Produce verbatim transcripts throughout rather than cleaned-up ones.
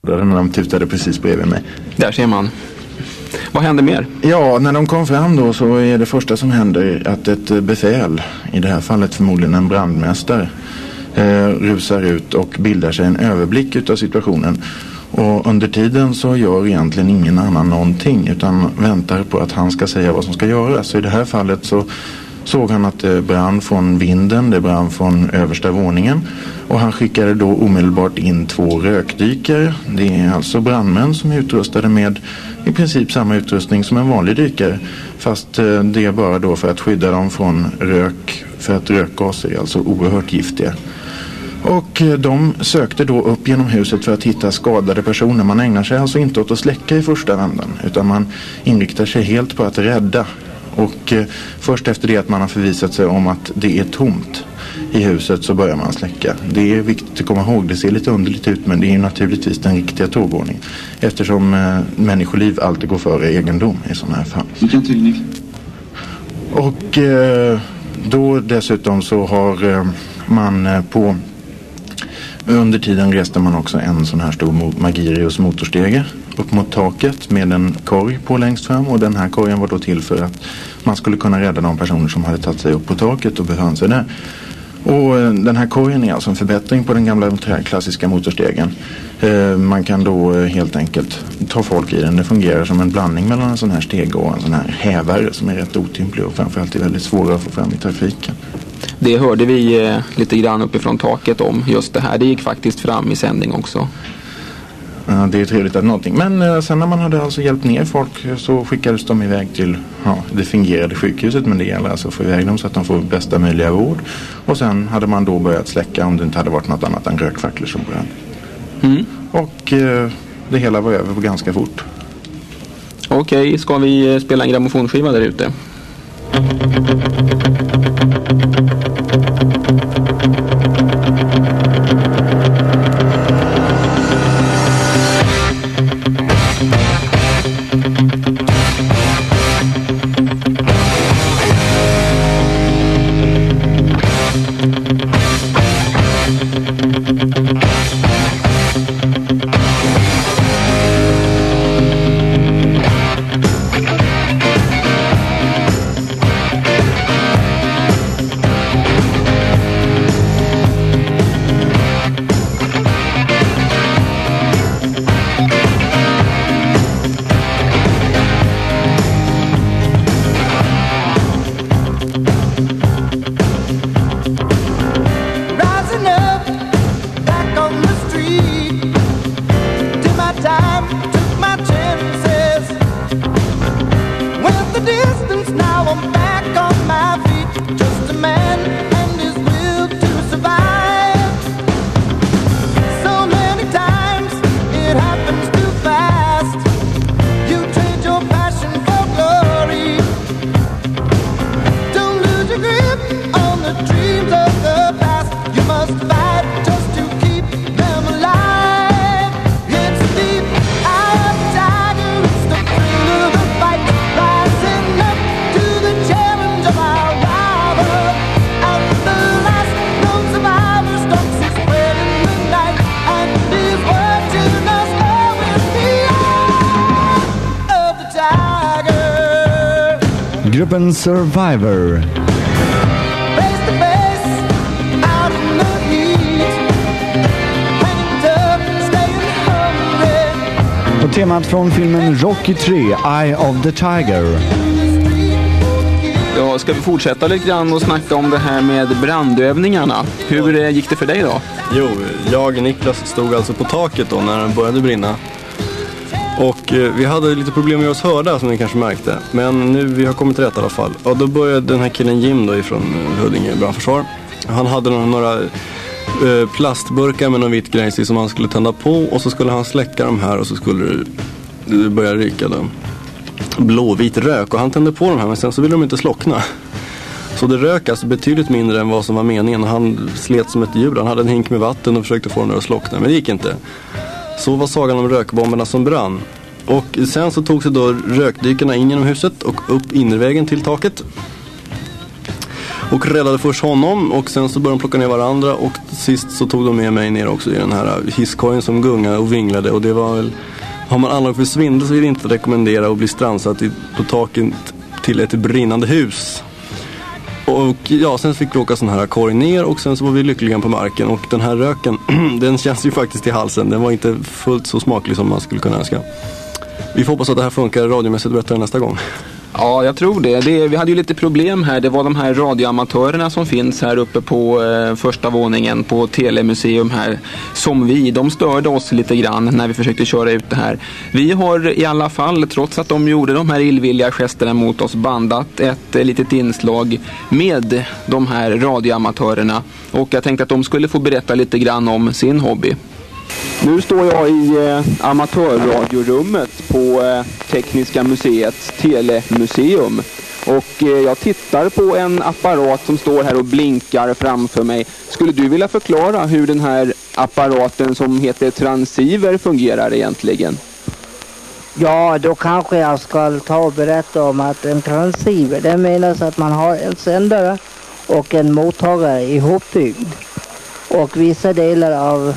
när de tutade precis bredvid mig. Där ser man. Vad hände mer? Ja, när de kom fram då så är det första som händer att ett befäl, i det här fallet förmodligen en brandmästare, eh, rusar ut och bildar sig en överblick utav situationen. Och under tiden så gör egentligen ingen annan någonting utan väntar på att han ska säga vad som ska göras. Så i det här fallet så såg han att det brann från vinden, det brann från översta våningen och han skickade då omedelbart in två rökdykare. Det är alltså brandmän som är utrustade med i princip samma utrustning som en vanlig dykare, fast det är bara då för att skydda dem från rök, för att rökgaser är alltså oerhört giftiga. Och de sökte då upp genom huset för att hitta skadade personer. Man ägnar sig alltså inte åt att släcka i första vändan utan man inriktar sig helt på att rädda. Och eh, först efter det att man har förvisat sig om att det är tomt i huset så börjar man släcka. Det är viktigt att komma ihåg, det ser lite underligt ut men det är ju naturligtvis den riktiga tågordningen. Eftersom eh, människoliv alltid går före egendom i sådana här fall. Vilken teknik? Och eh, då dessutom så har eh, man eh, på... Under tiden reste man också en sån här stor Magirius motorstege upp mot taket med en korg på längst fram och den här korgen var då till för att man skulle kunna rädda de personer som hade tagit sig upp på taket och befann sig där. Och den här korgen är alltså en förbättring på den gamla klassiska motorstegen. Man kan då helt enkelt ta folk i den. Det fungerar som en blandning mellan en sån här steg och en sån här hävare som är rätt otymplig och framförallt är väldigt svåra att få fram i trafiken. Det hörde vi eh, lite grann uppifrån taket om just det här. Det gick faktiskt fram i sändning också. Ja, det är trevligt att någonting. Men eh, sen när man hade alltså hjälpt ner folk så skickades de iväg till ja, det fingerade sjukhuset. Men det gäller alltså att få iväg dem så att de får bästa möjliga vård. Och sen hade man då börjat släcka om det inte hade varit något annat än rökfacklor som brann. Mm. Och eh, det hela var över på ganska fort. Okej, okay, ska vi spela en grammofonskiva där ute? Gruppen Survivor. Och temat från filmen Rocky tre, Eye of the Tiger. Ja, ska vi fortsätta lite grann och snacka om det här med brandövningarna? Hur gick det för dig då? Jo, jag och Niklas stod alltså på taket då när den började brinna. Och eh, vi hade lite problem med oss hörda som ni kanske märkte. Men nu vi har kommit rätt i alla fall. Och då började den här killen Jim då ifrån Huddinge brandförsvar. Han hade några eh, plastburkar med någon vitt grejs i som han skulle tända på. Och så skulle han släcka de här och så skulle det, det börja ryka då. Blåvit rök och han tände på de här men sen så ville de inte slockna. Så det rök alltså betydligt mindre än vad som var meningen. Och han slet som ett djur. Han hade en hink med vatten och försökte få dem att slockna men det gick inte. Så var sagan om rökbomberna som brann. Och sen så tog sig då rökdykarna in genom huset och upp innervägen till taket. Och räddade först honom och sen så började de plocka ner varandra och sist så tog de med mig ner också i den här hisskorgen som gungade och vinglade. Och det var väl, har man anlag för svindel så är det inte att rekommendera att bli strandsatt på taket till ett brinnande hus. Och ja, sen fick vi åka sån här korg ner och sen så var vi lyckliga på marken. Och den här röken, den känns ju faktiskt i halsen. Den var inte fullt så smaklig som man skulle kunna önska. Vi får hoppas att det här funkar radiomässigt bättre nästa gång. Ja, jag tror det. det. Vi hade ju lite problem här. Det var de här radioamatörerna som finns här uppe på eh, första våningen på Telemuseum här. Som vi, de störde oss lite grann när vi försökte köra ut det här. Vi har i alla fall, trots att de gjorde de här illvilliga gesterna mot oss, bandat ett eh, litet inslag med de här radioamatörerna. Och jag tänkte att de skulle få berätta lite grann om sin hobby. Nu står jag i eh, amatörradiorummet på eh, Tekniska museets Telemuseum och eh, jag tittar på en apparat som står här och blinkar framför mig. Skulle du vilja förklara hur den här apparaten som heter transceiver fungerar egentligen? Ja, då kanske jag ska ta och berätta om att en transceiver, det menas att man har en sändare och en mottagare ihopbyggd och vissa delar av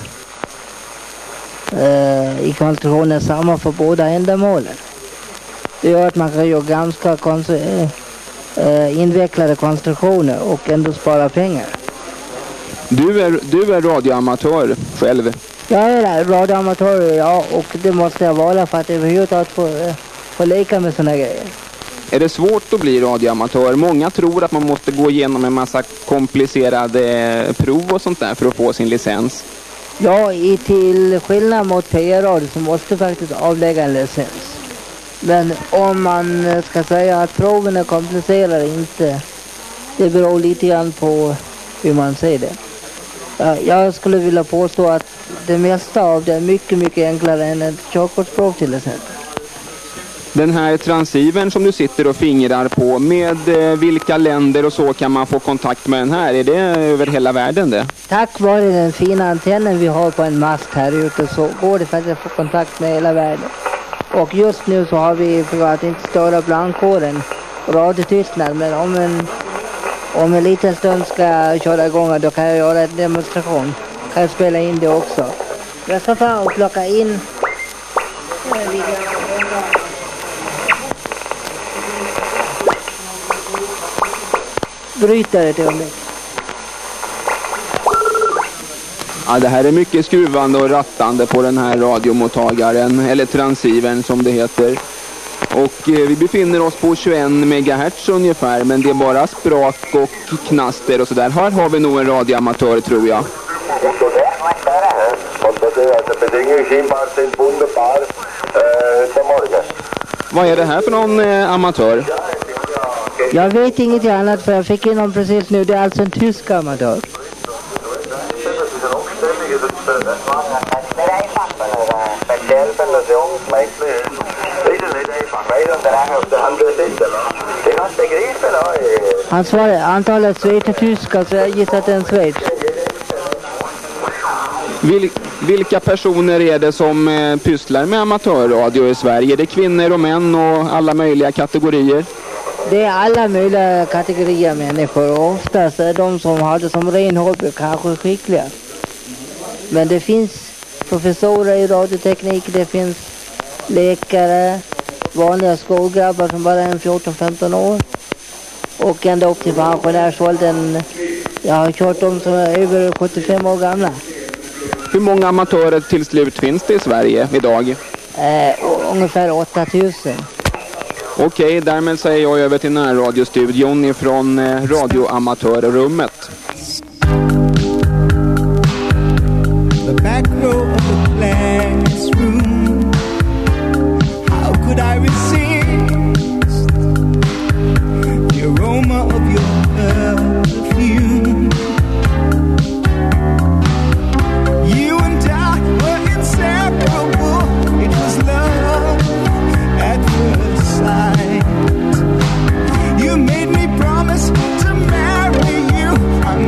i konstruktionen samma för båda ändamålen. Det gör att man kan göra ganska konstru- äh, invecklade konstruktioner och ändå spara pengar. Du är, du är radioamatör själv? Jag är radioamatör, ja, och det måste jag vara för att överhuvudtaget få, äh, få leka med såna grejer. Är det svårt att bli radioamatör? Många tror att man måste gå igenom en massa komplicerade prov och sånt där för att få sin licens. Ja, i till skillnad mot P R-radio så måste faktiskt avlägga en licens. Men om man ska säga att proven är komplicerade inte, det beror lite grann på hur man ser det. Jag skulle vilja påstå att det mesta av det är mycket, mycket enklare än ett körkortsprov till exempel. Den här transceivern som du sitter och fingrar på, med eh, vilka länder och så kan man få kontakt med den här? Är det över hela världen det? Tack vare den fina antennen vi har på en mast här ute så går det faktiskt att få kontakt med hela världen. Och just nu så har vi, för att inte störa brandkåren, radiotystnad, men om en, om en liten stund ska jag köra igång då kan jag göra en demonstration. Kan jag spela in det också. Jag ska ta och plocka in brytare till mig. Ja, det här är mycket skruvande och rattande på den här radiomottagaren, eller transceivern som det heter. Och eh, vi befinner oss på tjugoen megahertz ungefär, men det är bara sprak och knaster och sådär. Här har vi nog en radioamatör, tror jag. Vad är det här för någon eh, amatör? Jag vet inget annat för jag fick in dem precis nu. Det är alltså en tysk amatör. Han svarade antalet schweizertyskar så jag gissar att det är en Schweiz. Vil, vilka personer är det som eh, pysslar med amatörradio i Sverige? Är det kvinnor och män och alla möjliga kategorier? Det är alla möjliga kategorier människor och oftast är de som har det som ren hobby kanske skickliga. Men det finns professorer i radioteknik, det finns läkare, vanliga skolgrabbar som bara är fjorton femton år och ända upp till pensionärsåldern. Jag har kört dem som är över sjuttiofem år gamla. Hur många amatörer till slut finns det i Sverige idag? Eh, ungefär åtta tusen. Okej, därmed säger jag över till närradiostudion ifrån eh, radioamatörrummet. The back row of the classroom. How could I resist the aroma of your perfume? You and I were inseparable. It was love at first sight. You made me promise to marry you. I'm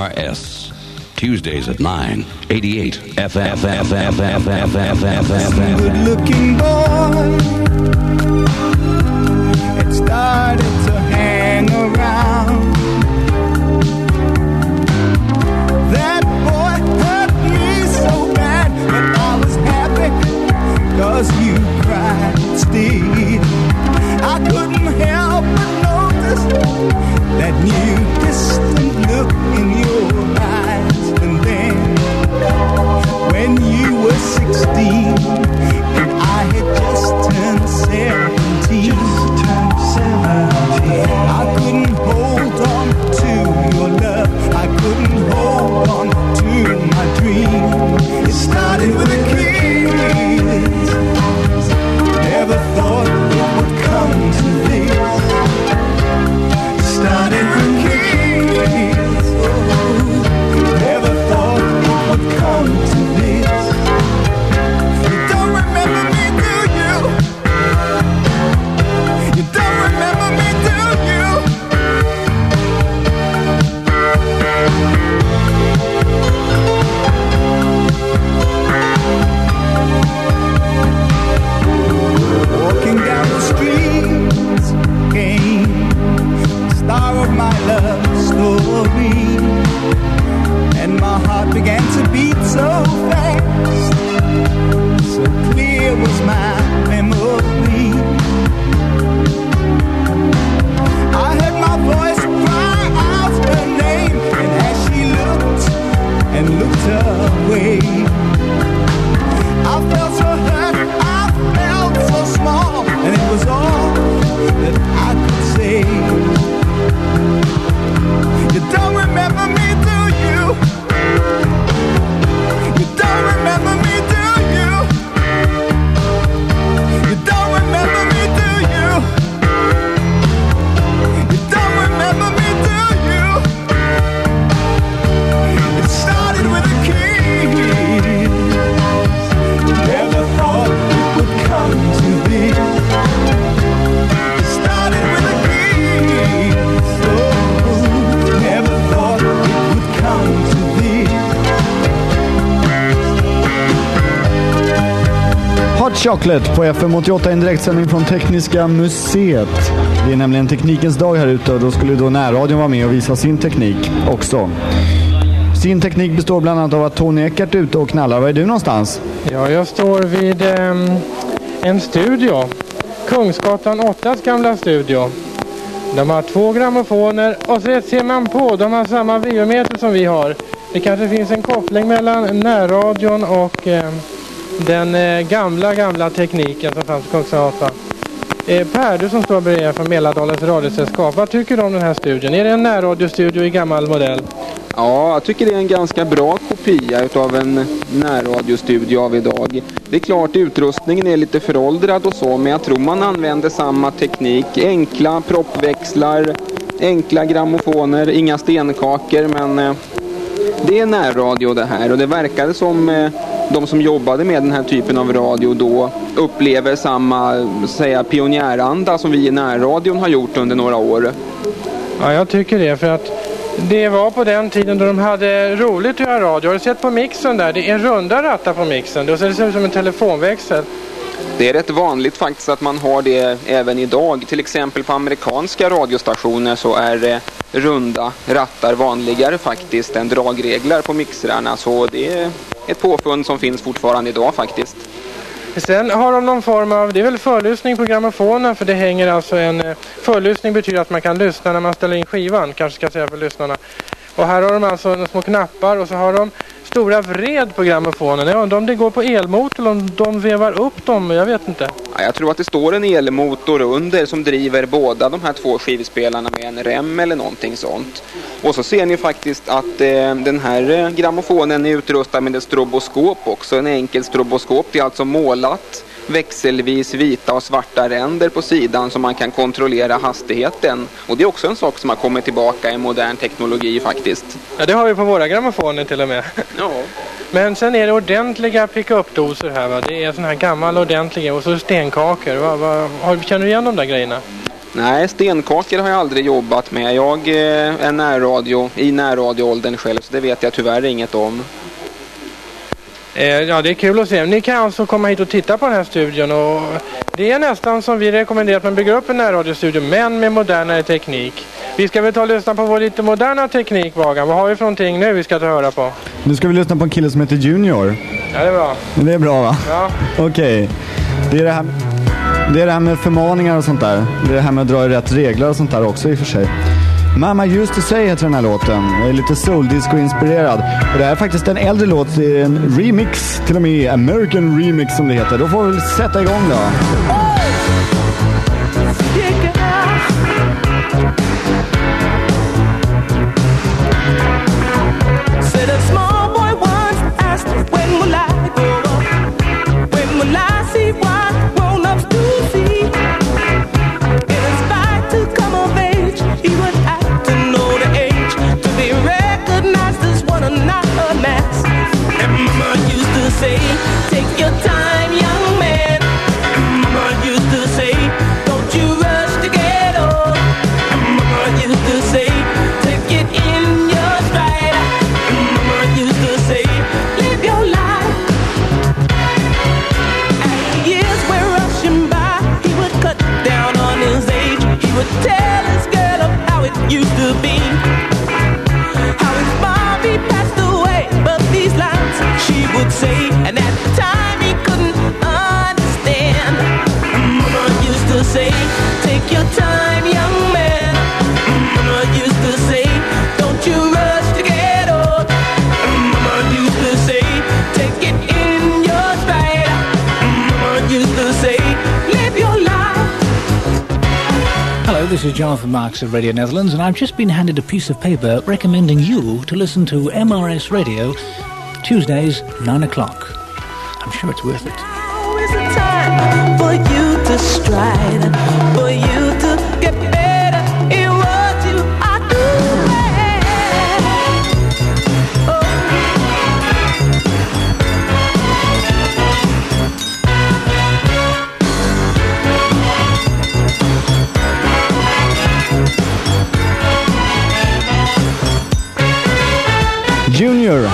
R S. Tuesdays at nine, eighty-eight F M. Good-looking boy, it started to hang around. That boy hurt me so bad, but I was happy 'cause you cried still. I couldn't help but notice that new distant look in your eyes. And then when you were sixteen and I had just turned seventeen, just turned seventeen, I couldn't hold on to your love, I couldn't hold on to my dream. It started with a kiss, never thought it would come to this. It started with a kiss, oh, never thought it would come to this. You don't remember me, do you? You don't remember me, do you? Walking down the streets came the star of my love story, and my heart began to beat so fast, so clear was my memory. I heard my voice cry out her name, and as she looked and looked away, I felt so hurt, I felt so small, and it was all that I could say. You don't remember me, do you? You don't remember me, do you? You don't remember me, do you? You don't remember me, do you? It started with a kiss, never thought it would come to this. It started with a kiss, oh, never thought it would come to this. Hot Chocolate på F M åttioåtta, en direktsändning från Tekniska museet. Det är nämligen teknikens dag här ute och då skulle då närradion vara med och visa sin teknik också. Sin teknik består bland annat av att Tony Eckert är ute och knallar. Var är du någonstans? Ja, jag står vid eh, en studio. Kungsgatan åttas gamla studio. De har två grammofoner och så ser man på, de har samma videometer som vi har. Det kanske finns en koppling mellan närradion och eh, den eh, gamla, gamla tekniken som fanns på Kungsgatan. Eh, Per, du som står bredvid från Mälardalens radiosällskap, vad tycker du om den här studion? Är det en närradiostudio i gammal modell? Ja, jag tycker det är en ganska bra kopia utav en närradiostudio av idag. Det är klart utrustningen är lite föråldrad och så, men jag tror man använder samma teknik. Enkla proppväxlar, enkla grammofoner, inga stenkakor, men eh, det är närradio det här. Och det verkade som eh, de som jobbade med den här typen av radio då upplever samma säga, pionjäranda som vi i närradion har gjort under några år. Ja, jag tycker det, för att det var på den tiden då de hade roligt att göra radio. Har du sett på mixen där? Det är runda rattar på mixen. Det ser ut som en telefonväxel. Det är rätt vanligt faktiskt att man har det även idag. Till exempel på amerikanska radiostationer så är det runda rattar vanligare faktiskt än dragreglar på mixrarna. Så det är ett påfund som finns fortfarande idag faktiskt. Sen har de någon form av, det är väl förlyssning på grammofonen, för det hänger alltså en, förlyssning betyder att man kan lyssna när man ställer in skivan, kanske ska jag säga för lyssnarna. Och här har de alltså några små knappar och så har de stora vred på grammofonen. Jag undrar om det går på elmotor eller om de vevar upp dem, jag vet inte. Ja, jag tror att det står en elmotor under som driver båda de här två skivspelarna med en rem eller någonting sånt. Och så ser ni faktiskt att eh, den här eh, grammofonen är utrustad med ett stroboskop också. En enkel stroboskop, det är alltså målat växelvis vita och svarta ränder på sidan så man kan kontrollera hastigheten. Och det är också en sak som har kommit tillbaka i modern teknologi faktiskt. Ja, det har vi på våra grammofoner till och med. Ja. Men sen är det ordentliga pick-up-doser här, va? Det är sån här gammal ordentliga och så stenkakor. Va, va, har, känner du igen de där grejerna? Nej, stenkakor har jag aldrig jobbat med. Jag eh, är närradio, i närradioåldern själv, så det vet jag tyvärr inget om. Eh, ja, det är kul att se. Ni kan alltså komma hit och titta på den här studion. Och det är nästan som vi rekommenderar att man bygger upp en närradiostudio, men med modernare teknik. Vi ska väl ta och lyssna på vår lite moderna teknik, Vagan. Vad har vi för någonting nu vi ska ta och höra på? Nu ska vi lyssna på en kille som heter Junior. Ja, det är bra. Det är bra, va? Ja. Okej. Okay. Det är det här... Det är det här med förmaningar och sånt där. Det är det här med att dra i rätt regler och sånt där också i och för sig. Mama Used to Say heter den här låten. Det är lite soul-disco-inspirerad. Och det här är faktiskt en äldre låt. Det är en remix, till och med American Remix som det heter. Då får vi sätta igång då. Say, take your time, young man. Mama used to say, don't you rush to get old. Mama used to say, take it in your stride. Mama used to say, live your life. As the years were rushing by, he would cut down on his age. He would tell his girl of how it used to be, how his mommy passed away, but these lines she would say, and at the time he couldn't understand. Mama used to say, take your time, young man. Mama used to say, don't you rush to get old. Mama used to say, take it in your stride. Mama used to say, live your life. Hello, this is Jonathan Marks of Radio Netherlands, and I've just been handed a piece of paper recommending you to listen to M R S Radio Tuesdays, nine o'clock. I'm sure it's worth it. Now is the time for you to stride, for you to get better in what you are doing. Oh. Junior.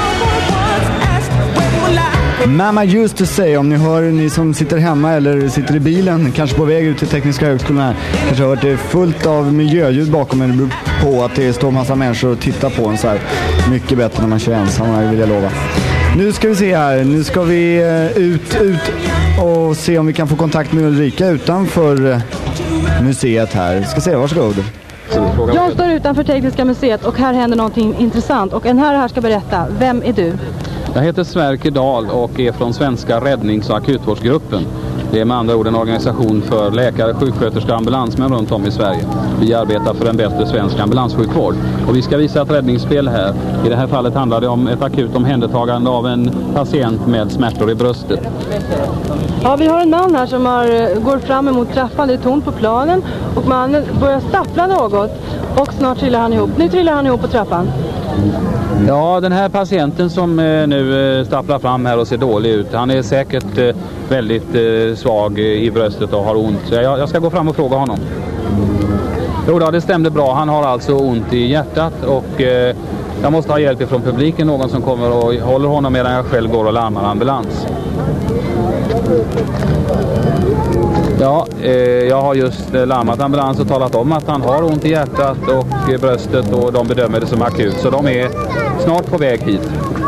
Mama Used to Say, om ni hör, ni som sitter hemma eller sitter i bilen, kanske på väg ut till Tekniska högskolan här, kanske har hört det fullt av miljöljud bakom er. Det beror på att det står en massa människor och tittar på en så här. Mycket bättre när man kör ensam, vill jag lova. Nu ska vi se här, nu ska vi ut, ut och se om vi kan få kontakt med Ulrika utanför museet här. Vi ska se, varsågod. Jag står utanför Tekniska museet och här händer någonting intressant. Och en här här ska berätta, vem är du? Jag heter Sverker Dahl och är från Svenska räddnings- och akutvårdsgruppen. Det är med andra ord en organisation för läkare, sjuksköterskor och ambulansmän runt om i Sverige. Vi arbetar för en bättre svensk ambulanssjukvård. Och vi ska visa ett räddningsspel här. I det här fallet handlar det om ett akut omhändertagande av en patient med smärtor i bröstet. Ja, vi har en man här som har, går fram emot trappan. Det är tomt på planen och mannen börjar stappla något och snart trillar han ihop. Nu trillar han ihop på trappan. Ja, den här patienten som eh, nu eh, stapplar fram här och ser dålig ut, han är säkert eh, väldigt eh, svag eh, i bröstet och har ont. Så jag, jag ska gå fram och fråga honom. Jo då, det stämde bra. Han har alltså ont i hjärtat och eh, jag måste ha hjälp från publiken. Någon som kommer och håller honom medan jag själv går och larmar ambulans. Ja, eh, jag har just eh, larmat ambulans och talat om att han har ont i hjärtat och eh, bröstet och de bedömer det som akut. Så de är snart på väg hit.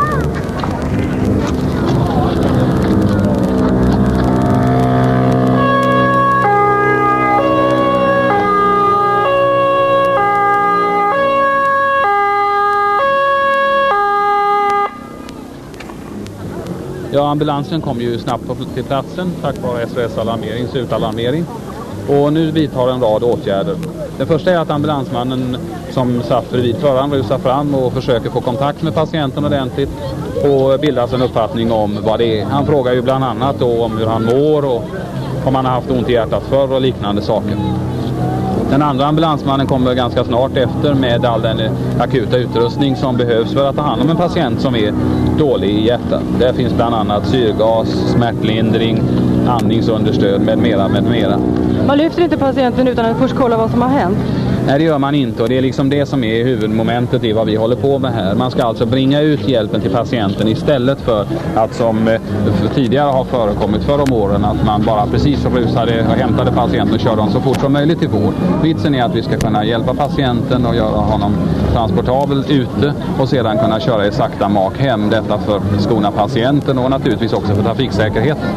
Ja, ambulansen kom ju snabbt till platsen tack vare S O S-alarmering, slutalarmering. Och nu vidtar en rad åtgärder. Den första är att ambulansmannen som satt bredvid föraren rusar fram och försöker få kontakt med patienten ordentligt och bilda en uppfattning om vad det är. Han frågar ju bland annat då om hur han mår och om han har haft ont i hjärtat förr och liknande saker. Den andra ambulansmannen kommer ganska snart efter med all den akuta utrustning som behövs för att ta hand om en patient som är dålig i hjärtat. Där finns bland annat syrgas, smärtlindring, andningsunderstöd med mera, med mera. Man lyfter inte patienten utan att först kolla vad som har hänt? Nej, det gör man inte, och det är liksom det som är huvudmomentet i vad vi håller på med här. Man ska alltså bringa ut hjälpen till patienten istället för att, som tidigare har förekommit förr om åren, att man bara precis rusade och hämtade patienten och körde dem så fort som möjligt till vård. Vitsen är att vi ska kunna hjälpa patienten och göra honom transportabel ute och sedan kunna köra i sakta mak hem. Detta för att skona patienten och naturligtvis också för trafiksäkerheten.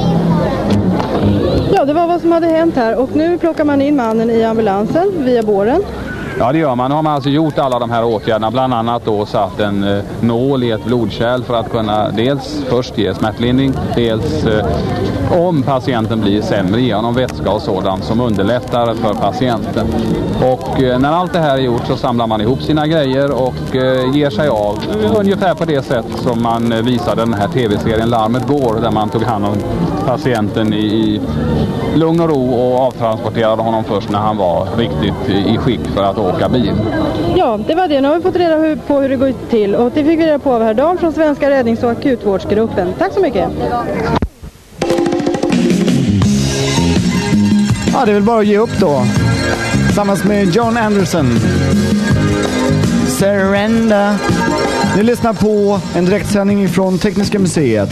Ja, det var vad som hade hänt här, och nu plockar man in mannen i ambulansen via båren. Ja, det gör man. Nu har man alltså gjort alla de här åtgärderna, bland annat då satt en eh, nål i ett blodkärl för att kunna dels först ge smärtlindring, dels eh, om patienten blir sämre ge honom vätska och sådant som underlättar för patienten. Och eh, när allt det här är gjort så samlar man ihop sina grejer och eh, ger sig av ungefär på det sätt som man eh, visade den här tv-serien Larmet går, där man tog hand om patienten i, i lugn och ro och avtransporterade honom först när han var riktigt i, i skick för att åka bil. Ja, det var det. Nu har vi fått reda på hur det går till, och det fick vi reda på av herr Dahl från Svenska räddnings- och akutvårdsgruppen. Tack så mycket! Ja, det är väl bara att ge upp då. Tillsammans med John Anderson. Surrender. Ni lyssnar på en direktsändning från Tekniska museet.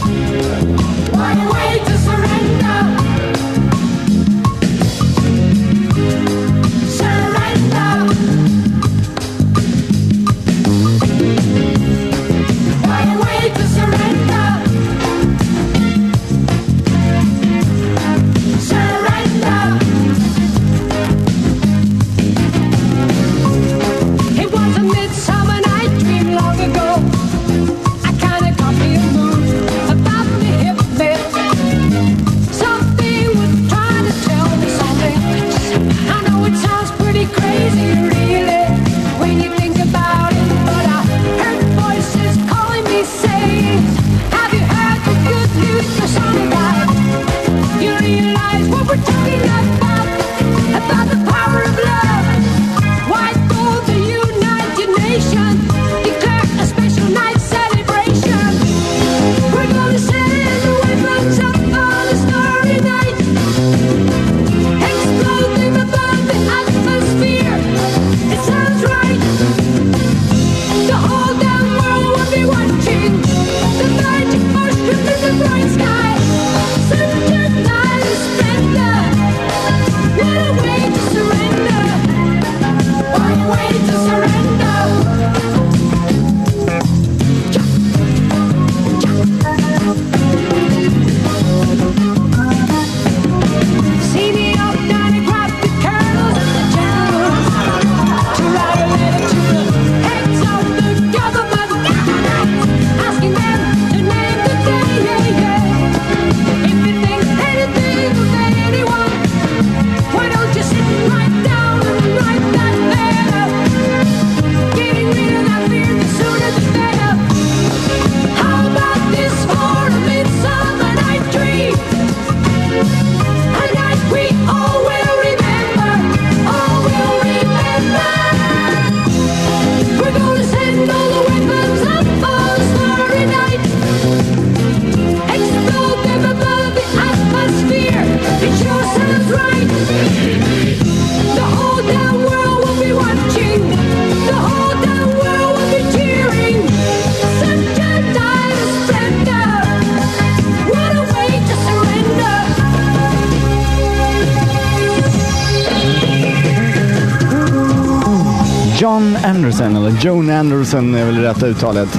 John Anderson, eller Joan Anderson är väl det rätta uttalet.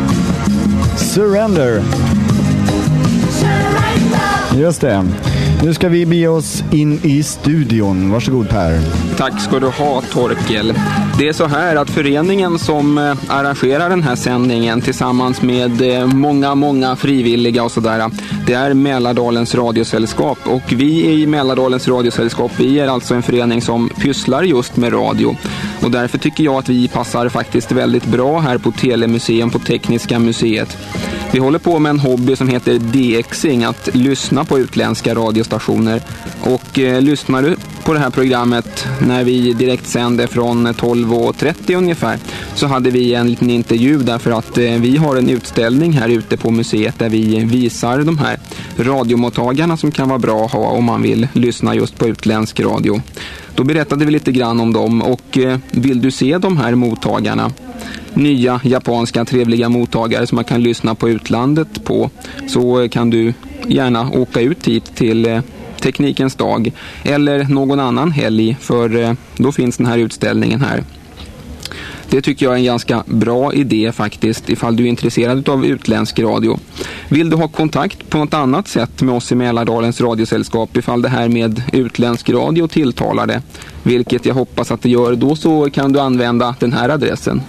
Surrender. Just det. Nu ska vi bege oss in i studion. Varsågod Per. Tack ska du ha, Torkel. Det är så här att föreningen som eh, arrangerar den här sändningen tillsammans med eh, många, många frivilliga och sådär, det är Mälardalens radiosällskap, och vi i Mälardalens radiosällskap, vi är alltså en förening som pysslar just med radio, och därför tycker jag att vi passar faktiskt väldigt bra här på Telemuseum på Tekniska museet. Vi håller på med en hobby som heter D Xing, att lyssna på utländska radiostationer, och eh, lyssnar du på det här programmet när vi direkt sände från tolv och trettio ungefär, så hade vi en liten intervju därför att eh, vi har en utställning här ute på museet där vi visar de här radiomottagarna som kan vara bra att ha om man vill lyssna just på utländsk radio. Då berättade vi lite grann om dem och eh, vill du se de här mottagarna, nya japanska trevliga mottagare som man kan lyssna på utlandet på, så kan du gärna åka ut hit till eh, Teknikens dag eller någon annan helg, för eh, då finns den här utställningen här. Det tycker jag är en ganska bra idé faktiskt, ifall du är intresserad av utländsk radio. Vill du ha kontakt på något annat sätt med oss i Mälardalens radiosällskap, ifall det här med utländsk radio tilltalar det, vilket jag hoppas att det gör, då så kan du använda den här adressen.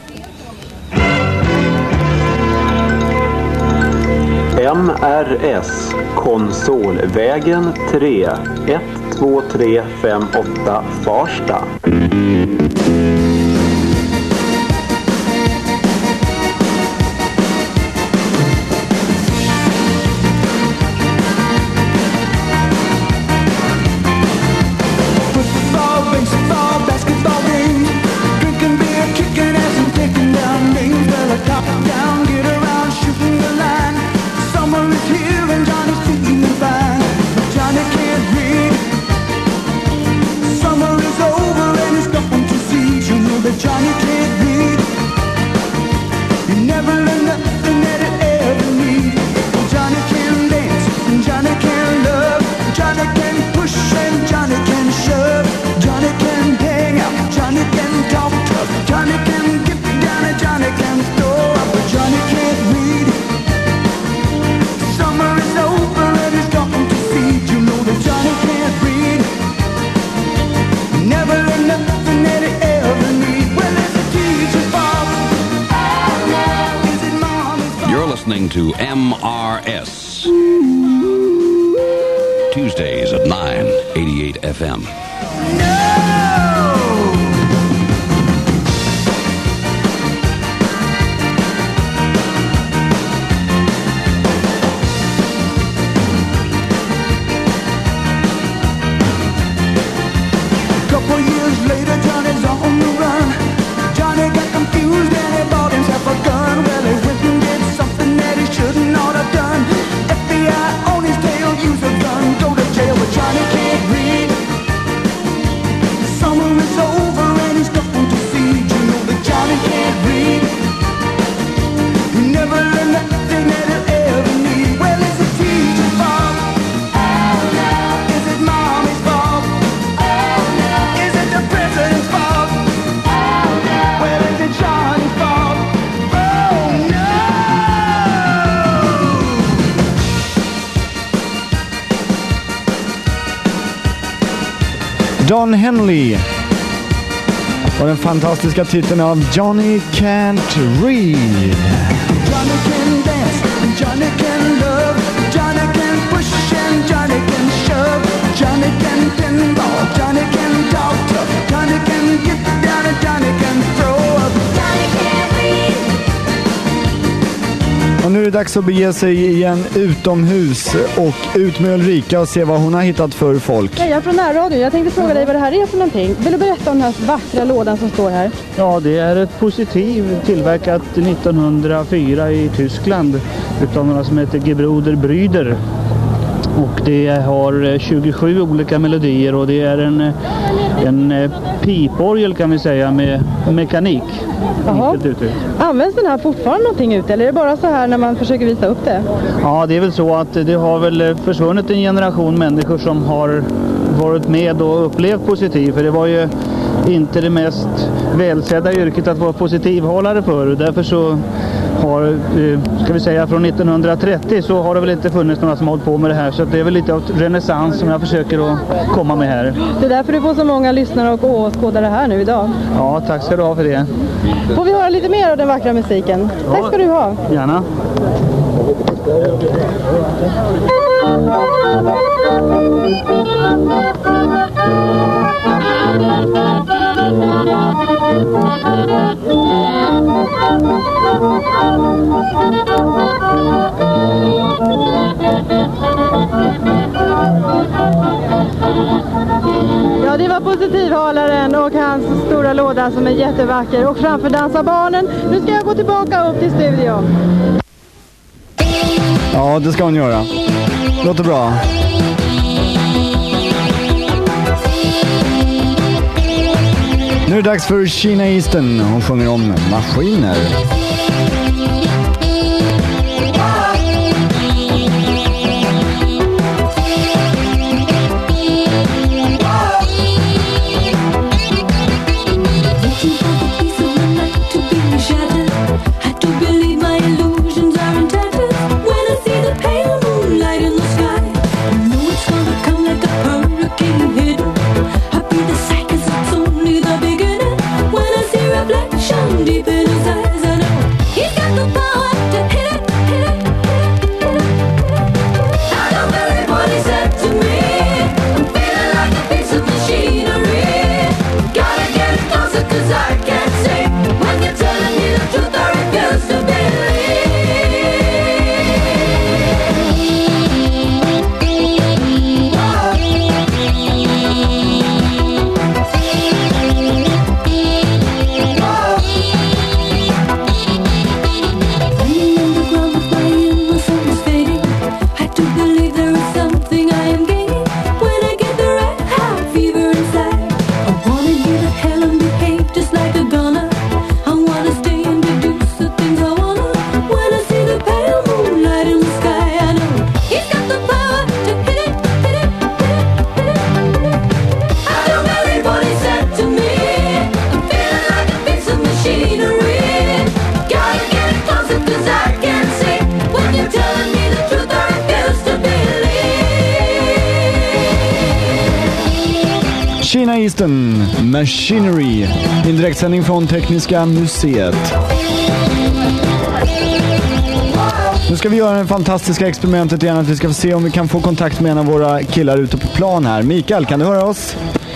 M R S Konsolvägen tre ett två tre fem åtta Farsta. Johnny can't read. You never learn nothing that it ever need. Johnny can dance and Johnny can love. Johnny can push and Johnny can shove. Johnny can hang out, Johnny can talk tough. Johnny can get down and Johnny can throw up. But Johnny can't read. Summer is over and he's gone to feed. You know that Johnny can't read. You never learn nothing that it ever need. You're listening to M R S. Tuesdays at nine, eighty-eight F M. Couple years later, Johnny's on the run. Johnny got confused and he bought himself a gun. Well, he went and did something that he shouldn't ought have done. F B I on his tail, use a gun, go to jail. But Johnny can't read. Summer is over and he's nothing to see. You know that Johnny can't read. He never learned nothing that he'll ever need. Well, is it teacher's fault? Oh, no. Is it mommy's fault? Oh, no. Is it the president's fault? Oh, no. Well, is it Johnny's fault? Oh, no. Don Henley och den fantastiska titeln av Johnny Can't Read. Johnny can dance and Johnny can love. Johnny can push and Johnny can shove. Johnny can pinball, Johnny can talk tough. Johnny can get down and Johnny can throw up. Johnny can't read. Och nu är det dags att bege sig igen utomhus och ut med Ulrika och se vad hon har hittat för folk. Hej, jag är från närradion. Jag tänkte fråga dig vad det här är för någonting. Vill du berätta om den här vackra lådan som står här? Ja, det är ett positiv tillverkat nittonhundrafyra i Tyskland utav några som heter Gebruder Brüder. Och det har tjugosju olika melodier och det är en, en piporgel kan vi säga med mekanik. Jaha. Används den här fortfarande någonting ute eller är det bara så här när man försöker visa upp det? Ja, det är väl så att det har väl försvunnit en generation människor som har varit med och upplevt positiv. För det var ju inte det mest välsedda yrket att vara positivhållare för. Därför så har, ska vi säga från nittonhundratrettio så har det väl inte funnits några som har hållit på med det här. Så det är väl lite av renässans som jag försöker att komma med här. Det är därför du får så många lyssnare och åskådare här nu idag. Ja, tack ska du ha för det. Får vi höra lite mer av den vackra musiken? Ja. Tack ska du ha. Gärna. Ja, det var positivhalaren och hans stora låda som är jättevacker. Och framför dansar barnen. Nu ska jag gå tillbaka upp till studion. Ja, det ska hon göra. Låter bra. Nu är det dags för Sheena Easton. Hon sjunger om maskiner. Deep in his eyes, I know he's got the power to hit it, hit it, hit it, hit it. I don't believe what he said to me. I'm feeling like a piece of machinery. Gotta get it closer 'cause I can't see when you're telling me the truth. I refuse to Sheena Easton, Machinery, i en direktsändning från Tekniska museet. Nu ska vi göra det fantastiska experimentet igen, att vi ska få se om vi kan få kontakt med en av våra killar ute på plan här. Mikael, kan du höra oss?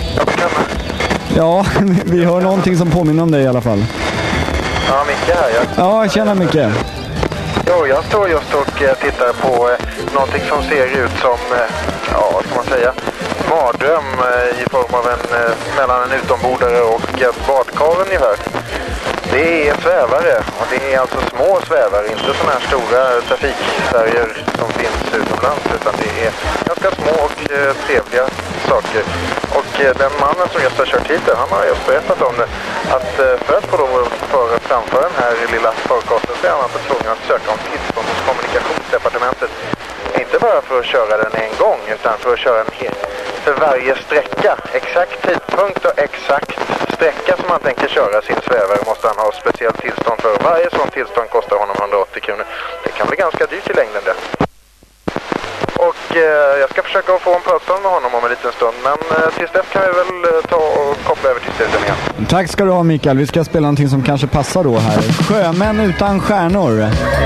Ja, vi hör någonting som påminner om dig i alla fall. Ja, Micke här. Jag... Ja, tjena Micke. Jo, jag står just och tittar på eh, någonting som ser ut som, eh, ja vad ska man säga, mardröm eh, i form av en, eh, mellan en utombordare och ett badkar ungefär. Det är svävare, och det är alltså små svävare, inte sådana här stora trafikfärger som finns utomlands, utan det är ganska små och eh, trevliga saker. Och eh, den mannen som just har kört hit, han har just berättat om det, att eh, för att få lov att framföra den här lilla förkarten så är han alltså tvungen att söka om tillstånd hos kommunikationsdepartementet. Inte bara för att köra den en gång, utan för att köra den hel, för varje sträcka. Exakt tidpunkt och exakt sträcka som man tänker köra sin svävare måste han ha speciellt tillstånd för. Varje sån tillstånd kostar honom hundraåttio kronor. Det kan bli ganska dyrt i längden det. Och eh, jag ska försöka få en pratstund med honom om en liten stund. Men eh, tills dess kan vi väl eh, ta och koppla över till studion igen. Tack ska du ha Mikael. Vi ska spela någonting som kanske passar då här. Sjömän utan stjärnor.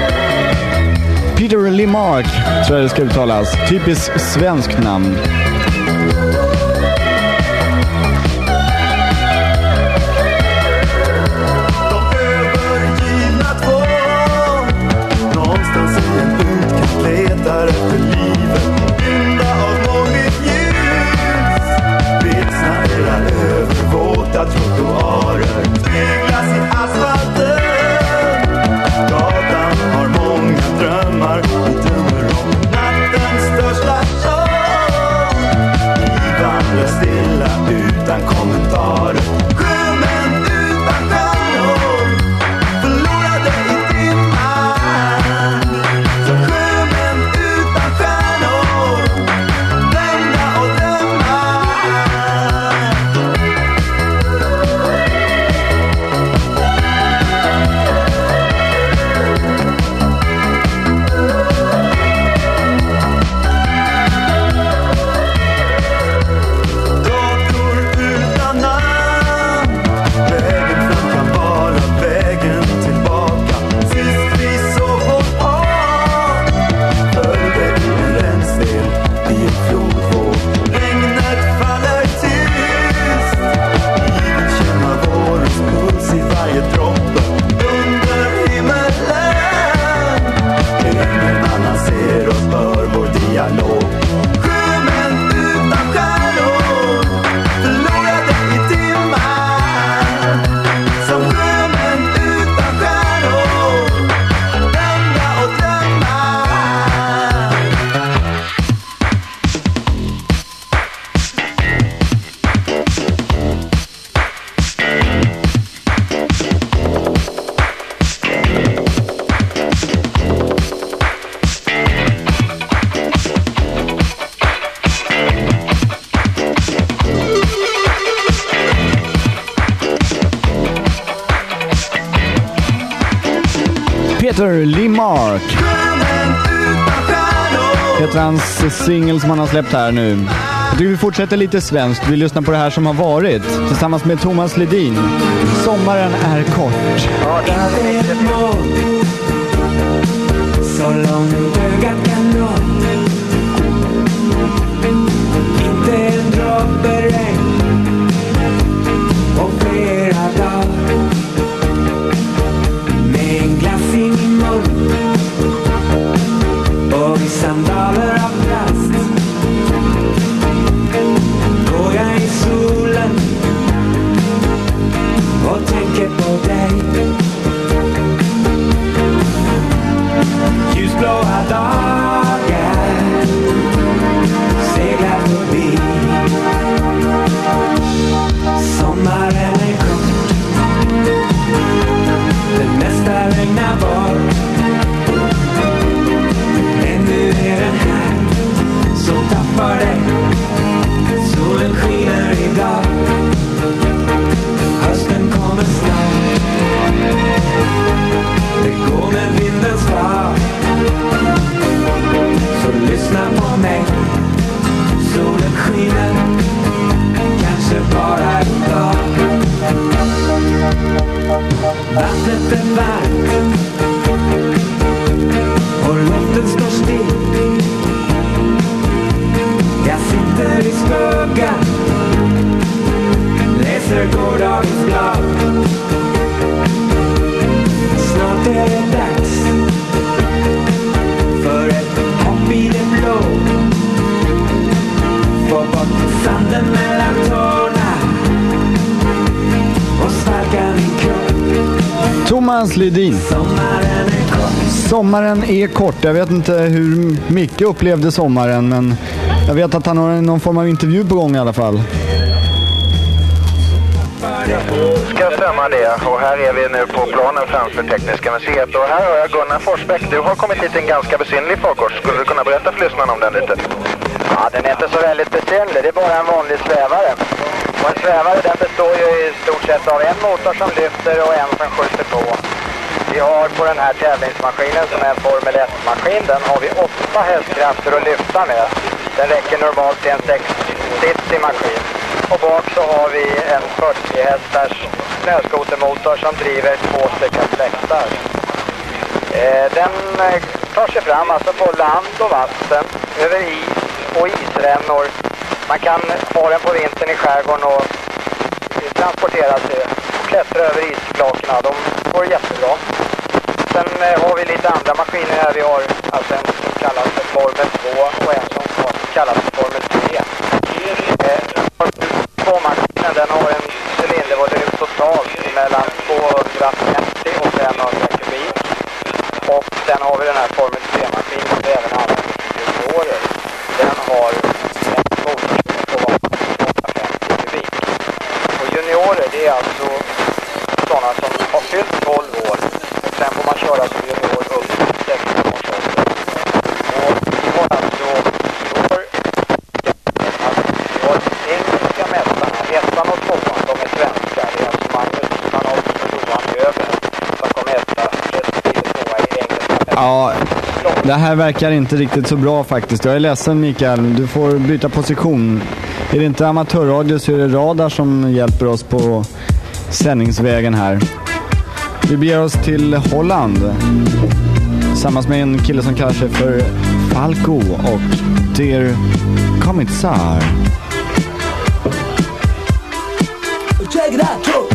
Peter Lemark tror jag det ska uttalas. Typiskt svenskt namn. Letar efter livet, binda av månget ljus. Vilsna era övervåta trottoarer, speglas i asfalten. Gatan har många drömmar, vi drömmer om nattens största show. Vi vandrar stilla utan kommentarer. Sjömän utan stjärnor, förlorade i dimman. Så sjömän utan stjärnor, dömda och dömda. Peter Lemark heter hans singel som han har släppt här nu. Jag tycker vi fortsätter lite svenskt. Vi lyssnar på det här som har varit tillsammans med Thomas Ledin. Sommaren är kort. Så långt ögat kan nå. Inte en droppe regn på flera dagar. Med en glass i min mun och i sandaler av plast går jag i solen och tänker på dig. Ljusblåa dagar seglar förbi. Sommaren är kort, det mesta regnar bort. Ännu är den här, så tappar dig. Solen skiner idag. Hösten kommer snart. Det går med vindens fart. Så lyssna på mig. Solen skiner, kanske bara idag. Vattnet är varmt och luften står still. Jag sitter i skuggan, läser gårdagens blad. Snart är det dags för ett hopp i det blå. Få bort sanden mellan tårna och svalka min kropp. Thomas Ledin. Sommaren är kort. Sommaren är kort. Jag vet inte hur mycket upplevde sommaren, men jag vet att han har någon form av intervju på gång i alla fall. Ska stämma det, och här är vi nu på planen framför Tekniska museet, och här har jag Gunnar Forsbäck. Du har kommit hit i en ganska besynlig farkost. Skulle du kunna berätta för lyssnarna om den lite? Ja, den är inte så väldigt besynlig, det är bara en vanlig svävare. Och en svävare, den består ju i stort sett av en motor som lyfter och en som skjuter på. Vi har på den här tävlingsmaskinen, som är en Formel ett-maskin, den har vi åtta hästkrafter att lyfta med. Den räcker normalt till en sex-sitsig maskin. Och bak så har vi en fyrtio hästars snöskotermotor som driver två stycken fläktar. Eh, den eh, tar sig fram alltså på land och vatten, över is och isrännor. Man kan ha den på vintern i skärgården och eh, transportera sig och klättra över isflakorna. De går jättebra. Sen eh, har vi lite andra maskiner här. Vi har alltså en som kallas för Formel två och en som kallas för Formel tre. Eh, Tvåmaskinen, den har en cylindervolym totalt mellan tvåhundrafemtio och femhundra kubik. Och sen har vi den här Formel tre-maskinen som vi även använder för juniorer. Den har en motor på tvåhundrafemtio kubik. Och juniorer, det är alltså sådana som har fyllt tolv år. Och sen får man köra som junior upp till sexton års ålder. Och vi har alltså i år engelska mästarna, ettan och tvåan, de är svenska. Det är alltså Magnus Manov och Johan Över som kommer etta respektive tvåa i engelska mästarna. Ja, det här verkar inte riktigt så bra faktiskt. Jag är ledsen, Mikael, du får byta position. Är det inte amatörradio så är det radar som hjälper oss på sändningsvägen här. Vi beger oss till Holland tillsammans med en kille som kallar sig för Falco och Der Kommissar. Check it out, Joe.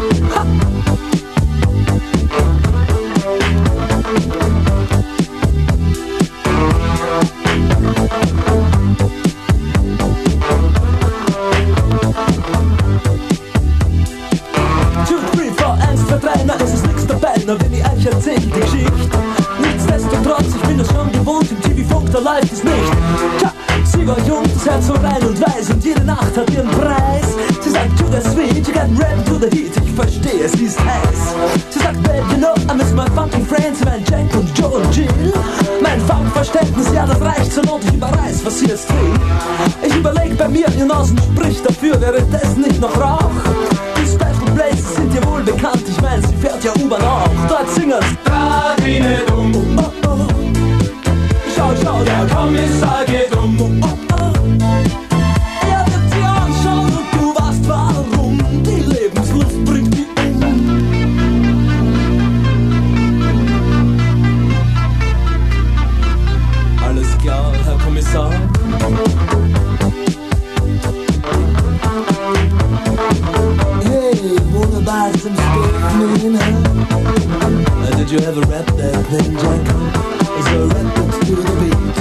Two, three, four, eins, zwei, drei, na, es ist nix dabei, na, wenn ich euch erzähl die Geschichte. Nichtsdestotrotz, ich bin das schon gewohnt, im T V-Funk, da läuft es nicht. Tja, sie war jung, das Herz so rein und weiß und jede Nacht hat ihren Preis. Sie sagt, to the sweet, you get ready to the heat. Ich verstehe, sie ist heiß. Sie sagt, babe, you know, I miss my fucking friends, mein Jack und Joe und Jill. Mein Funkverständnis, ja, das reicht zur Not, ich überreiß, was sie jetzt will. Ich überleg bei mir, ihr Nasen spricht dafür, wäre das nicht noch Rauch? Die Special Places sind dir wohl bekannt, ich mein, sie fährt ja U-Bahn auch. Dort singen's. din är dum, oh, oh. Schau, schau, der Kommissar geht um, oh, oh. Er wird dir anschauen und du weißt warum. Die Lebenslust bringt dich um. Alles klar, Herr Kommissar. Hey, wanna buy some stuff, man? Uh, did you ever rap that thing, Jack? Is there a rap that's to the beat?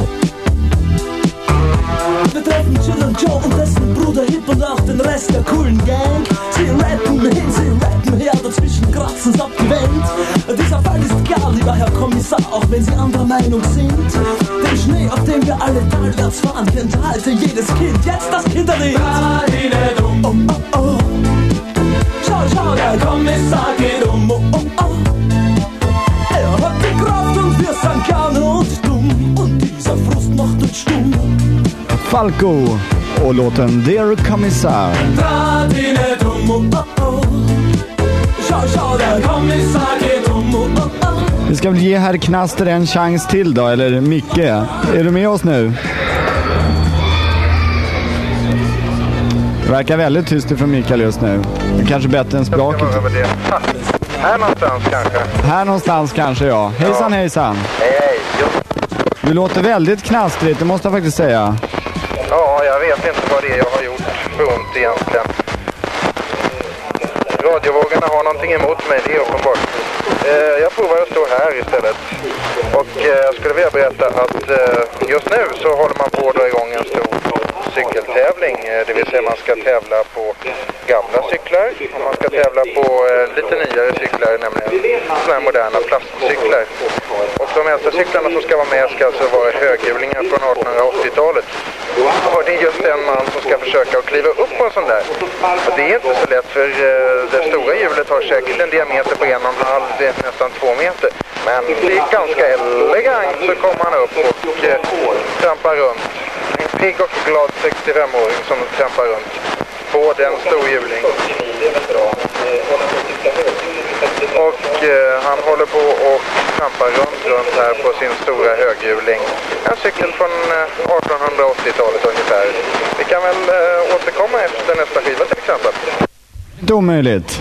Wir treffen Chillin' Joe und dessen Bruder Hip und auch den Rest der coolen Gang. Sie rappen hin, sie rappen her, dazwischen kratzen's abgewählt. Dieser Fall ist klar, lieber Herr Kommissar, auch wenn Sie anderer Meinung sind. Den Schnee, auf dem wir alle talwärts fahren, kennt heute jedes Kind. Jetzt das Kinderlied. Oh, oh, oh. Schau, schau, der Kommissar geht um, oh, oh, oh. Er hat die Kraft und wir sind gerne und dumm. Und dieser Frust macht uns stumm. Falco och låten Dear Kommissar. Dra din är dum, oh, oh. Schau, schau, der Kommissar geht um, oh, oh. Vi ska väl ge herr Knaster en chans till då, eller Micke? Är du med oss nu? Det verkar väldigt tyst ifrån Mikael just nu. Det kanske bättre än språket. Här någonstans kanske. Här någonstans kanske, ja. Hejsan, ja. hejsan. Hej, hej. Jo. Du låter väldigt knastrigt, det måste jag faktiskt säga. Ja, jag vet inte vad det är jag har gjort för ont egentligen. Radiovågorna har någonting emot mig, det är uppenbart. Eh, jag provar att stå här istället. Och eh, jag skulle vilja berätta att eh, just nu så håller man på att dra igång en stor cykeltävling. Eh, det vill säga man ska tävla på gamla cyklar. Och man ska tävla på eh, lite nyare cyklar, nämligen sådana här moderna plastcyklar. Och de äldsta cyklarna som ska vara med ska alltså vara höghjulingar från artonhundraåttiotalet. Och det är just en man som ska försöka att kliva upp på en sån där. Och det är inte så lätt, för eh, det stora hjulet har säkert en diameter på en och en halv, det är nästan två meter. Men det är ganska elegant, så kommer han upp och eh, trampar runt. En pigg och glad sextiofemåring som trampar runt på den storhjuling. Och eh, han håller på och trampar runt, runt här på sin stora höghjuling. En cykel från eh, artonhundraåttiotalet ungefär. Vi kan väl eh, återkomma efter nästa skiva till exempel. Det är omöjligt.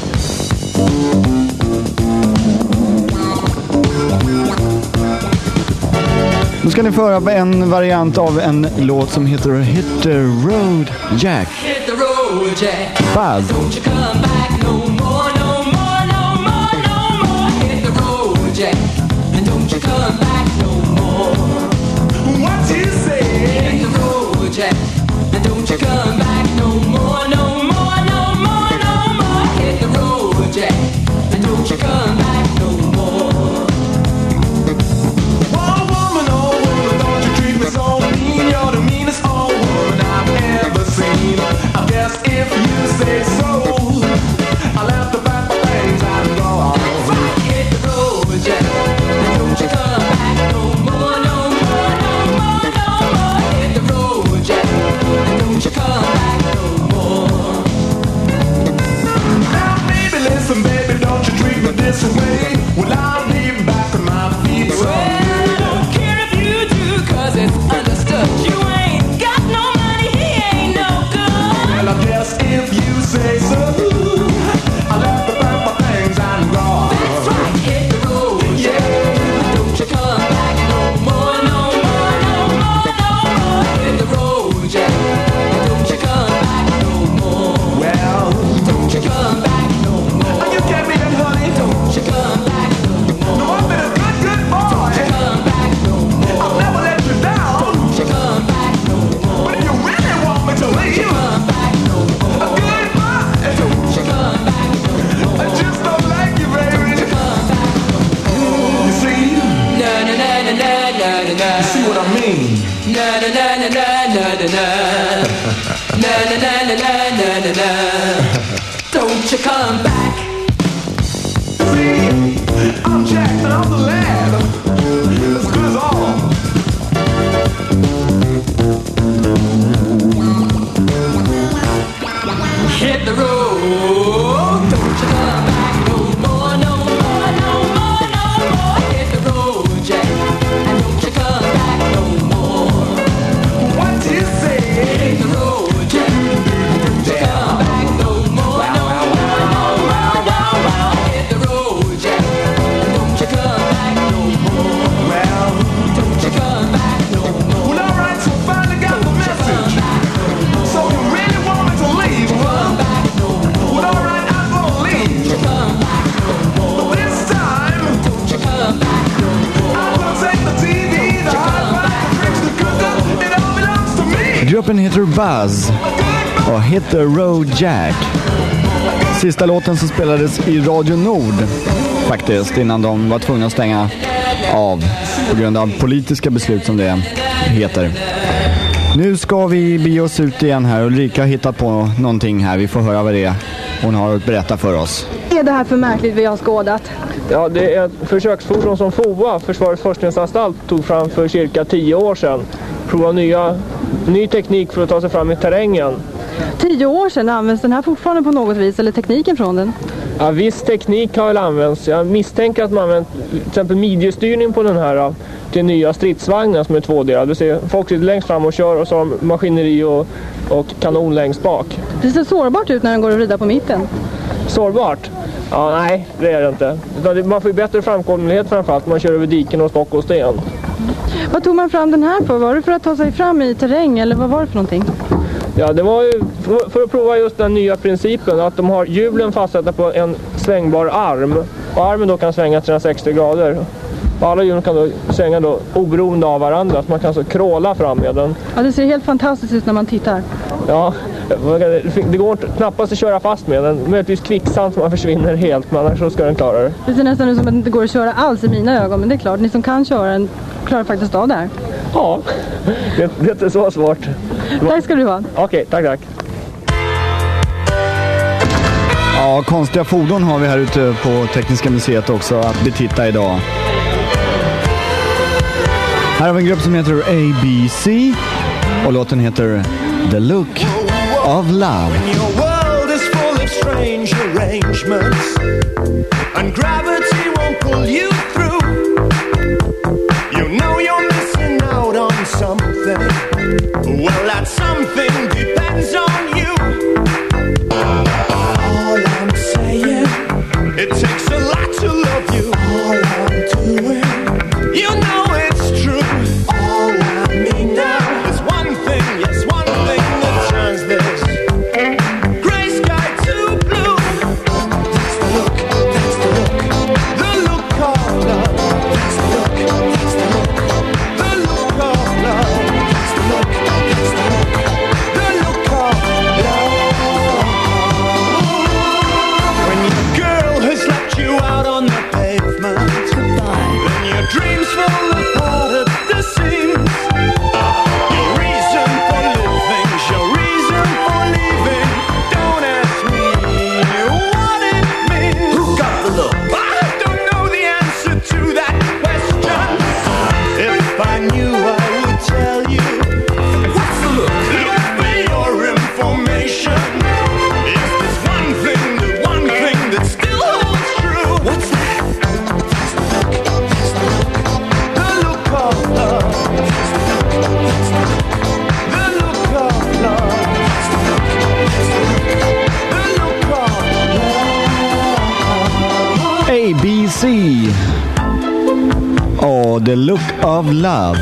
Nu ska ni föra en variant av en låt som heter Hit the Road Jack. Hit the road, Jack. Bad. Don't you come back no more, no more, no more, no more. Hit the road, Jack. And don't you come back no more. What you say? Hit the road, Jack. And don't you come back no more, no more, no more, no more. Hit the road, Jack. And don't you come back no more. Oh, woman, oh, woman, don't you treat me so mean. You're the meanest old woman I've ever seen. I guess if you say so, I'll have to pack my things and go on. Hit the road, Jack, and don't you come back no more, no more, no more, no more. Hit the road, Jack, and don't you come back no more. Now, baby, listen, baby, don't you treat me this way. Well, I'll be back on my feet someday. Well, I don't care if you do, 'cause it's understood. You ain't got no money, he ain't no good. Well, I guess if you say so, I'll have to pack my things and go. That's right, hit the road, yeah. Don't you come back no more, no more, no more, no more. Hit the road, Jack. Don't you come back no more. Well, don't you come back no more. You get me that, honey. Don't you come back no more. No, I've been a good, good boy. Don't you come back no more. I'll never let you down. Don't you come back no more. But if you really want me to leave, don't you come back no more. A goodbye. Don't you come back no more. I just don't like you, baby. Don't you come back no more. You see? Na na na na na na na na. You see what I mean? Na na na na na na na na. Na na na na na na na na. Don't you come back. See, I'm Jack and I'm the lad. As good as all. Hit the road. Don't you come back no more, no more, no more, no more. Hit Gruppen heter Buzz och Hit the Road Jack. Sista låten som spelades i Radio Nord faktiskt, innan de var tvungna att stänga av på grund av politiska beslut, som det heter. Nu ska vi bege oss ut igen här. Ulrika har hittat på någonting här. Vi får höra vad det är hon har att berätta för oss. Vad är det här för märkligt vi har skådat? Ja, det är ett försöksfordon som FOA, Försvarets forskningsanstalt, tog fram för cirka tio år sedan. Prova nya, ny teknik för att ta sig fram i terrängen. Tio år sedan, används den här fortfarande på något vis, eller tekniken från den? Ja, viss teknik har väl använts. Jag misstänker att man använt till exempel midjestyrning på den här till nya stridsvagnar som är tvådelade. Du ser folk sitter längst fram och kör, och så har maskineri och, och kanon längst bak. Det ser sårbart ut när den går att vrida på mitten. Sårbart? Ja, nej, det är det inte. Man får ju bättre framkomlighet framförallt. Man kör över diken och stock och sten. Vad tog man fram den här för? Var det för att ta sig fram i terräng, eller vad var det för någonting? Ja, det var ju för, för att prova just den nya principen att de har hjulen fastsatta på en svängbar arm. Och armen då kan svänga trehundrasextio grader. Och alla hjulen kan då svänga då oberoende av varandra, så man kan så kråla fram med den. Ja, det ser helt fantastiskt ut när man tittar. Ja, det går knappast att köra fast med den. Möjligtvis kvicksand som man försvinner helt, men annars så ska den klara det. Det ser nästan ut som att det inte går att köra alls i mina ögon, men det är klart, ni som kan köra den klarar faktiskt av det här. Ja, det, det är inte så svårt. Tack ska du ha. Okej, tack tack. Ja, konstiga fordon har vi här ute på Tekniska museet också att betitta idag. Här har vi en grupp som heter A B C och låten heter The Look of Love. When your world is full of strange arrangements and gravity won't pull you through, you know you're missing out on something. Well, that something depends on you. All I'm saying, it takes a lot to love you. All I'm doing, you know it's true. All I mean now is one thing, yes, one thing that turns this gray sky to blue. That's the look, that's the look, the look of love. That's the look, that's the look, the look of love. That's the look, that's the look, the look of love. When your girl has left you out on the pavement, then your dreams fall apart at the seams. Your reason for living, your reason for leaving. Don't ask me what it means. Who got the look? I don't know the answer to that question. If I knew, I would tell you. What's the look? Look for your information. Is this one thing, the one thing that still holds true? What's that? That's the look, that's the look, the look of love. That's the look, that's the look, the look of love. That's the look, that's the look, the look of love. A B C och The Look of Love.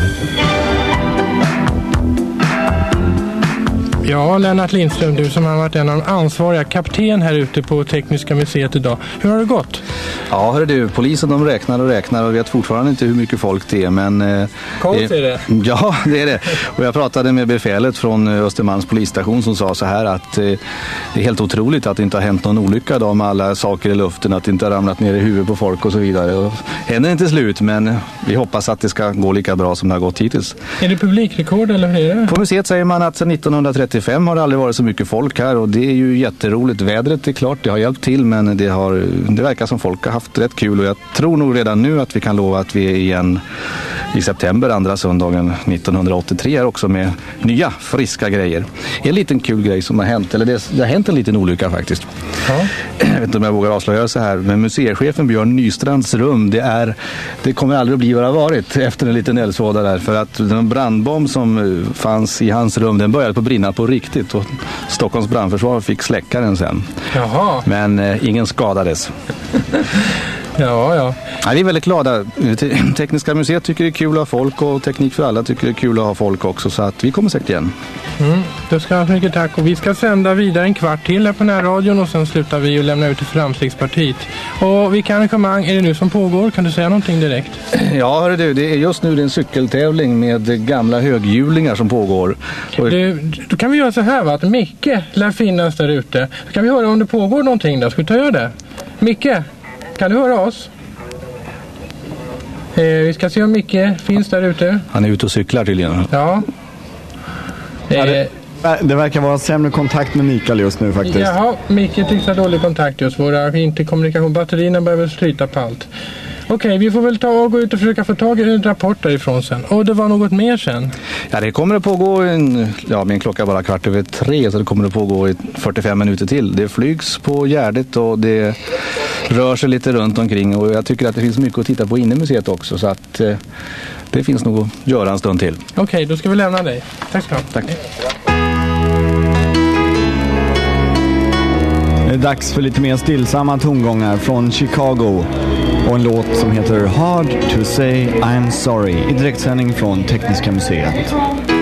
Ja, Lennart Lindström, du som har varit en av de ansvariga kapten här ute på Tekniska museet idag. Hur har det gått? Ja, hörru du, polisen de räknar och räknar och vet fortfarande inte hur mycket folk det är, men... Eh, Konstigt är det. Ja, det är det. Och jag pratade med befälet från Östermalms polisstation som sa så här att eh, det är helt otroligt att det inte har hänt någon olycka idag med alla saker i luften, att det inte har ramlat ner i huvudet på folk och så vidare. Och än är inte slut, men vi hoppas att det ska gå lika bra som det har gått hittills. Är det publikrekord eller hur är det? På museet säger man att sedan nittonhundratrettiofem har det aldrig varit så mycket folk här, och det är ju jätteroligt. Vädret är klart, det har hjälpt till, men det, har, det verkar som folk har haft rätt kul, och jag tror nog redan nu att vi kan lova att vi är igen i september, andra söndagen nittonhundraåttiotre, är också med nya friska grejer. En liten kul grej som har hänt, eller det, det har hänt en liten olycka faktiskt. Ja. Jag vet inte om jag vågar avslöja så här, men museichefen Björn Nystrands rum, det, är, det kommer aldrig att bli vad det har varit efter en liten eldsvåda där, för att den brandbomb som fanns i hans rum, den började på att brinna på riktigt, och Stockholms brandförsvar fick släcka den sen. Jaha. Men eh, ingen skadades. Ja, ja. Ja, vi är väldigt glada. Te- Tekniska museet tycker det är kul att ha folk och Teknik för alla tycker det är kul att ha folk också. Så att vi kommer säkert igen. Mm, då ska jag mycket tack. Och vi ska sända vidare en kvart till här på närradion och sen slutar vi och lämna ut till Framstegspartiet. Och vilka arrangemang är det nu som pågår? Kan du säga någonting direkt? Ja, hörru du, det är just nu en cykeltävling med gamla höghjulingar som pågår. Och... Du, då kan vi göra så här, va? Att Micke lär finnas där ute. Så kan vi höra om det pågår någonting där. Ska vi ta göra det? Micke, kan du höra oss? Eh, vi ska se om Micke finns där ute. Han är ute och cyklar tydligen. Ja. Eh, ja det, det verkar vara sämre kontakt med Mikael just nu faktiskt. Jaha, Micke tycks ha dålig kontakt just. Våra interkommunikation, batterierna börjar väl flyta på allt. Okej, vi får väl ta och gå ut och försöka få tag i en rapport därifrån sen. Och det var något mer sen? Ja, det kommer att pågå en, ja, min klocka bara kvart över tre, så det kommer att pågå i fyrtiofem minuter till. Det flygs på Gärdet och det rör sig lite runt omkring och jag tycker att det finns mycket att titta på inne i museet också, så att eh, det finns nog att göra en stund till. Okej, då ska vi lämna dig. Tack ska du ha. Tack. Det är dags för lite mer stillsamma tongångar från Chicago och en låt som heter Hard to say I'm sorry i direktsändning från Tekniska museet.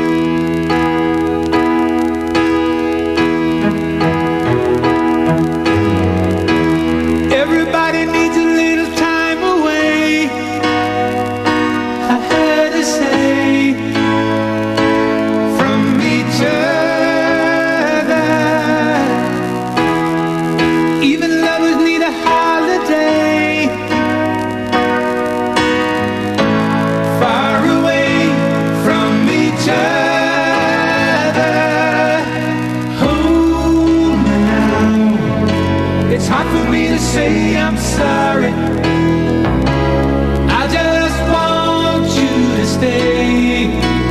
Everybody needs a little time away. I heard her say from each other. Even lovers need a holiday. Far away from each other. Hold me now. It's hard for me to say I'm sorry. I just want you to stay.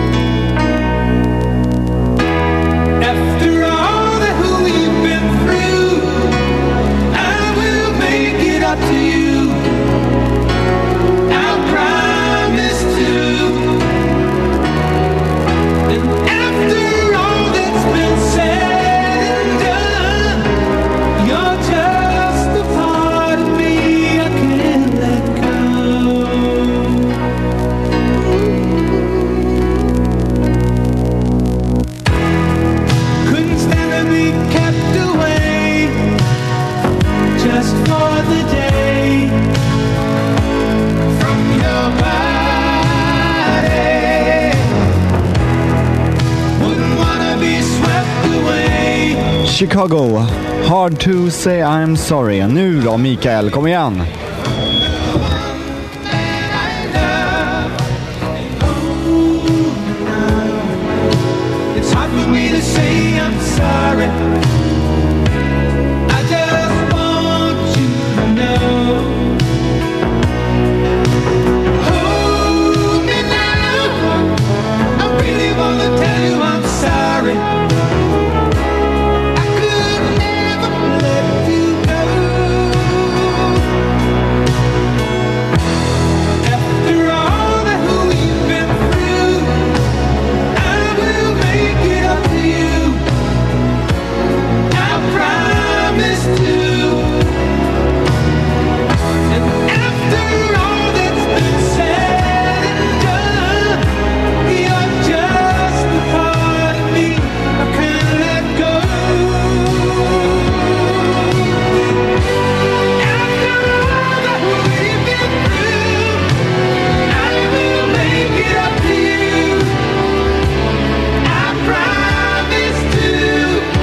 After all that we've been through, I will make it up to you. I promise to. And after all that's been said and done, you're just a part of me I can't let go. Couldn't stand to be kept away just for the day from your body. Wouldn't wanna be swept away. Chicago, Hard to say I'm sorry. Nu då Mikael, kom igen. It's hard for me to say I'm sorry. I just want you to know. Hold me now. I really wanna tell you I'm sorry. I could never let you go. After all that we've been through, I will make it up to you. I promise to. And after all that's been said and done, you're just a part of me I can't let go. After all that we've been through, I will make it up to you. I promise to.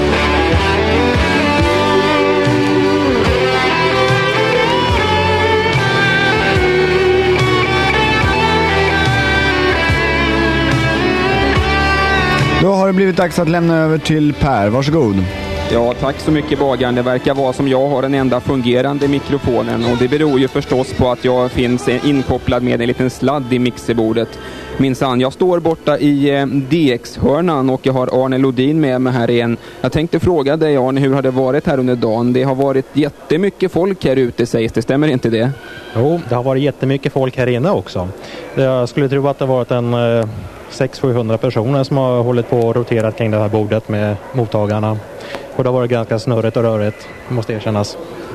Då har det blivit dags att lämna över till Per. Varsågod. Ja, tack så mycket bagaren. Det verkar vara som jag har den enda fungerande mikrofonen och det beror ju förstås på att jag finns inkopplad med en liten sladd i mixerbordet. Minsann, jag står borta i eh, D X-hörnan och jag har Arne Lodin med mig här igen. Jag tänkte fråga dig Arne, hur har det varit här under dagen? Det har varit jättemycket folk här ute sägs det, stämmer inte det? Jo, det har varit jättemycket folk här inne också. Jag skulle tro att det har varit en eh, sex till sjuhundra personer som har hållit på och roterat kring det här bordet med mottagarna. Och det har varit ganska snurrigt och rörigt, måste erkännas.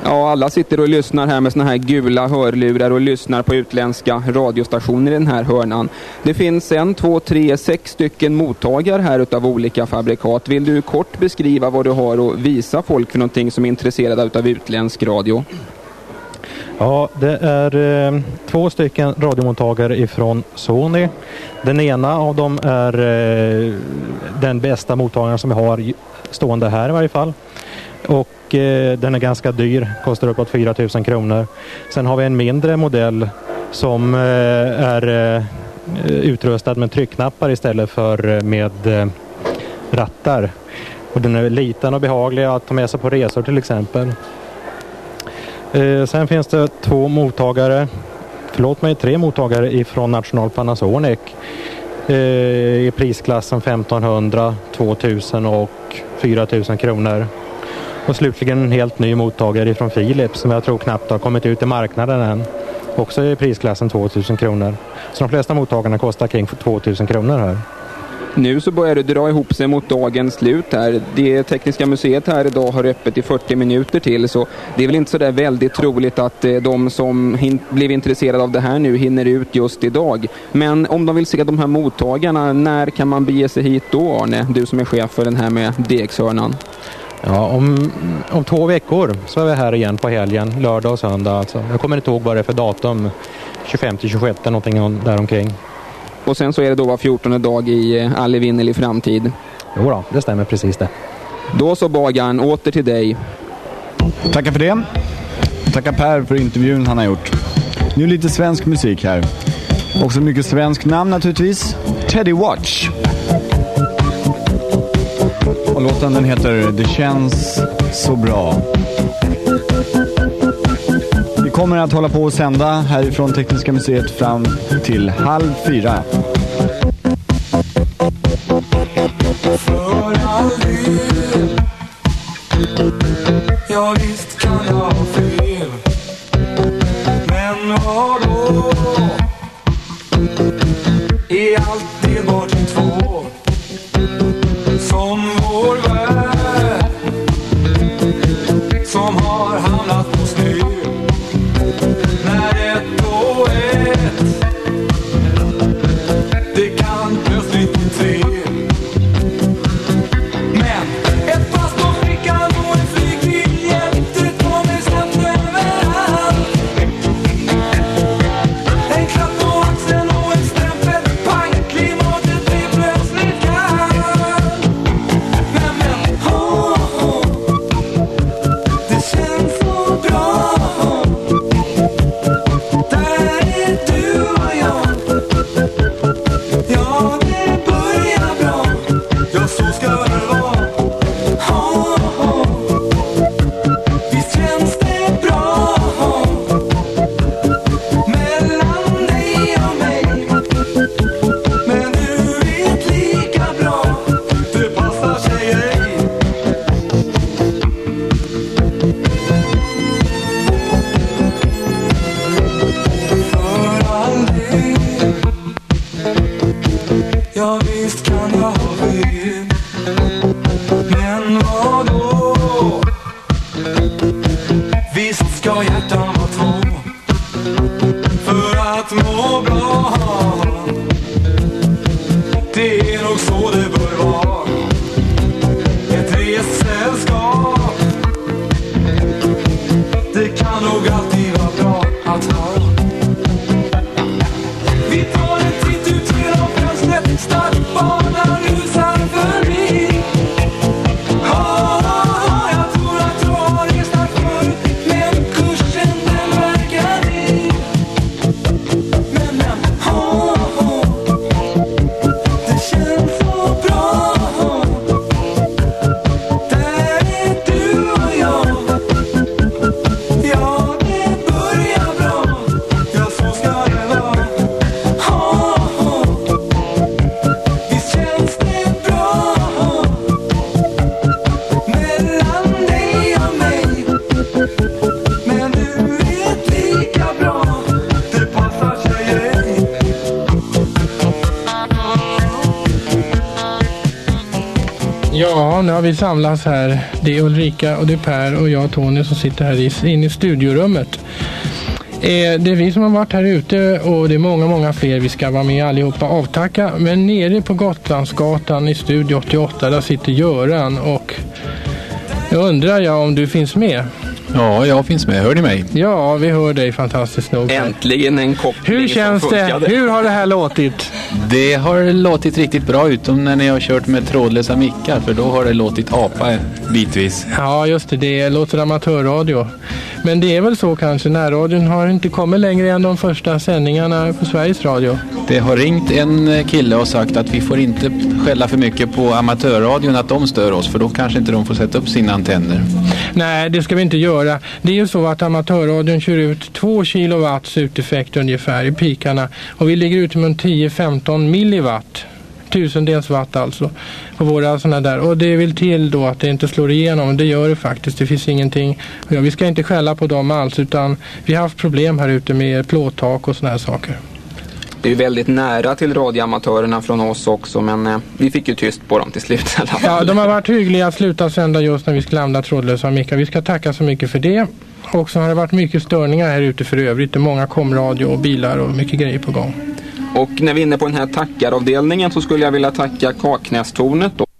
Ja, alla sitter och lyssnar här med såna här gula hörlurar och lyssnar på utländska radiostationer i den här hörnan. Det finns en, två, tre, sex stycken mottagare här utav olika fabrikat. Vill du kort beskriva vad du har och visa folk för någonting som är intresserade utav utländsk radio? Ja, det är eh, två stycken radiomottagare ifrån Sony. Den ena av dem är eh, den bästa mottagaren som vi har stående här i varje fall. Och eh, den är ganska dyr, kostar uppåt fyra tusen kronor. Sen har vi en mindre modell som eh, är eh, utrustad med tryckknappar istället för med eh, rattar. Och den är liten och behaglig att ta med sig på resor till exempel. Eh, sen finns det två mottagare, förlåt mig, tre mottagare ifrån National Panasonic eh, i prisklassen femtonhundra, tvåtusen och fyra tusen kronor. Och slutligen en helt ny mottagare ifrån Philips som jag tror knappt har kommit ut i marknaden än. Också i prisklassen tvåtusen kronor. Så de flesta mottagarna kostar kring tvåtusen kronor här. Nu så börjar det dra ihop sig mot dagens slut här. Det Tekniska museet här idag har öppet i fyrtio minuter till, så det är väl inte så där väldigt troligt att eh, de som hin- blev intresserade av det här nu hinner ut just idag. Men om de vill se de här mottagarna, när kan man bege sig hit då, Arne? Du som är chef för den här med D X-hörnan. Ja, om, om två veckor så är vi här igen på helgen, lördag och söndag alltså. Jag kommer inte ihåg vad det är för datum, tjugofem till tjugosjutton, någonting däromkring. Och sen så är det då var fjortonde dag i all evinnerlig framtid. Jo då, det stämmer precis det. Då så Bagan, åter till dig. Tackar för det. Tackar Per för intervjun han har gjort. Nu lite svensk musik här. Också mycket svensk namn naturligtvis. Teddy Watch. Och låten den heter Det känns så bra. Vi kommer att hålla på och sända härifrån Tekniska museet fram till halv fyra. För all del. Ja visst kan jag ha fel. Men vadå? Är alltid bort i två. Som vår värld. Som har hamnat på snö. När ett och ett. Det kan plötsligt bli tre. Men ett pass på fickan och en flygbiljett. Det tar mig snabbt överallt. En klapp på axeln och en stämpel. Pang, klimatet blir plötsligt kallt. Men men, oh, oh. Det känns så bra. Där är du och jag. Ja, det börjar bra. Ja, så ska det vara. Oh, oh. Visst känns det bra. Mellan dig och mig. Men du vet lika bra. Det passar sig ej. För all del. Ja visst kan jag ha fel. Men vadå? Visst ska hjärtan vara två. För att må bra. Det är nog så det bör vara. Ett ressällskap. Det kan nog alltid vara bra att ha. Vi tar en titt ut genom fönstret. Startbanan rusar förbi. Ja, jag tror att jag har rest här förut. Men kursen den verkar ny. Men Ja, nu har vi samlats här. Det är Ulrika och det är Per och jag och Tony som sitter här inne i studiorummet. Eh, det är vi som har varit här ute och det är många, många fler. Vi ska vara med allihopa avtacka. Men nere på Gotlandsgatan i Studio åttioåtta, där sitter Göran och jag undrar jag om du finns med. Ja, jag finns med. Hör ni mig? Ja, vi hör dig fantastiskt nog. Äntligen en koppling. Hur känns det? Hur har det här låtit? Det har låtit riktigt bra, utom när ni har kört med trådlösa mickar, för då har det låtit apa bitvis. Ja, just det. Det låter amatörradio. Men det är väl så kanske. Närradion har inte kommit längre än de första sändningarna på Sveriges Radio. Det har ringt en kille och sagt att vi får inte skälla för mycket på amatörradion, att de stör oss, för då kanske inte de får sätta upp sina antenner. Nej, det ska vi inte göra. Det är ju så att amatörradion kör ut två kilowatts uteffekt ungefär i pikarna. Och vi ligger ute med tio till femton milliwatt. Tusendels watt alltså på våra sådana där. Och det vill till då att det inte slår igenom. Det gör det faktiskt. Det finns ingenting. Ja, vi ska inte skälla på dem alls, utan vi har haft problem här ute med plåttak och såna här saker. Det är ju väldigt nära till radioamatörerna från oss också, men eh, vi fick ju tyst på dem till slut i alla fall. Ja, de har varit hyggliga att sluta sända just när vi skulle använda trådlösa mickar. Vi ska tacka så mycket för det. Och så har det varit mycket störningar här ute för övrigt. Det är många komradio och bilar och mycket grejer på gång. Och när vi är inne på den här tackaravdelningen så skulle jag vilja tacka Kaknästornet då.